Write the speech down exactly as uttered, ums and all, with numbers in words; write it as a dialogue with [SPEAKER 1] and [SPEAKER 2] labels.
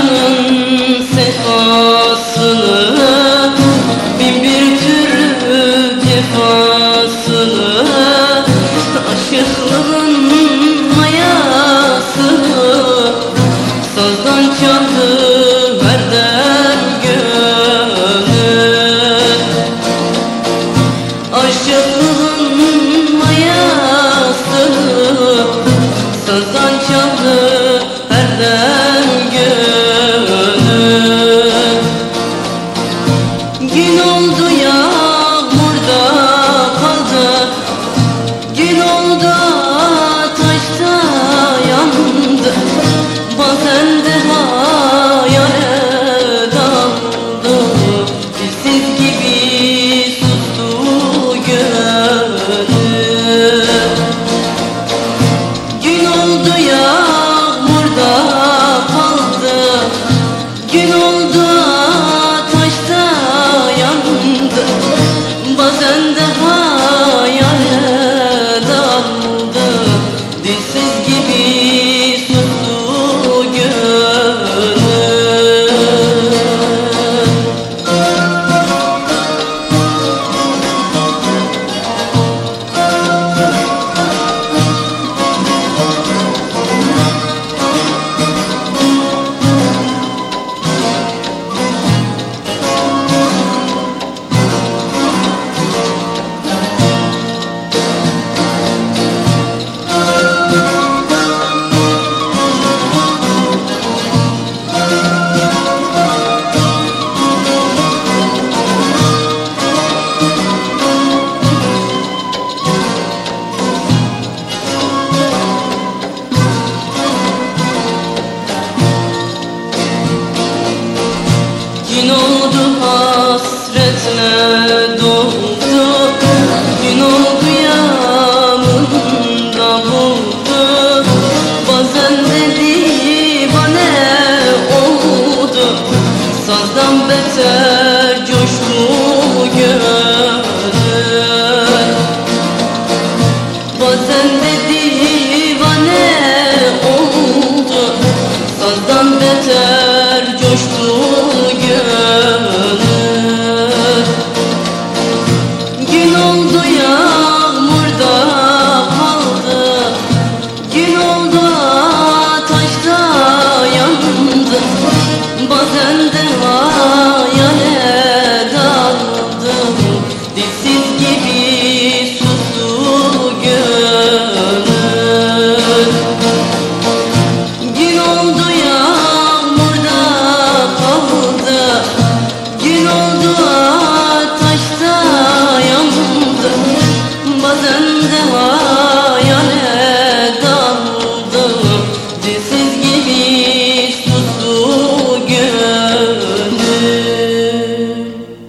[SPEAKER 1] canın sefasını, bin bir türlü cefasını, aşıklığın mayasını sazdan çaldı her dem gönül. Aşıklığın mayasını sazdan çaldı her dem gönül. Gün oldu yağmurda kaldı, gün oldu ateşte yandı, bazen de hayale daldı, dilsiz gibi sustu gönül. Gün oldu yağmurda kaldı, gün oldu ateşte yandı, bazen de hayale daldı, dilsiz gibi sustu gönül. Gün oldu hasretle doldu, gün oldu yanımda buldu, bazen dedi bana oldu, sazdan beter